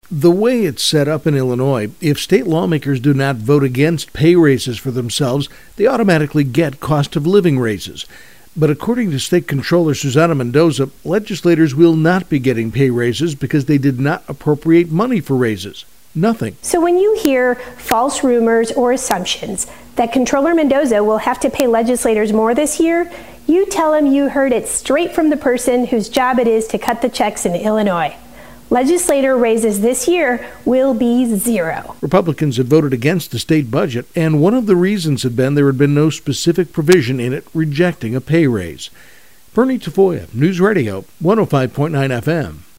The way it's set up in Illinois, if state lawmakers do not vote against pay raises for themselves, they automatically get cost of living raises. But according to State Controller Susana Mendoza, legislators will not be getting pay raises because they did not appropriate money for raises. Nothing. So when you hear false rumors or assumptions that Controller Mendoza will have to pay legislators more this year, you tell them you heard it straight from the person whose job it is to cut the checks in Illinois. Legislator raises this year will be zero. Republicans have voted against the state budget, and one of the reasons had been there had been no specific provision in it rejecting a pay raise. Bernie Tafoya, News Radio, 105.9 FM.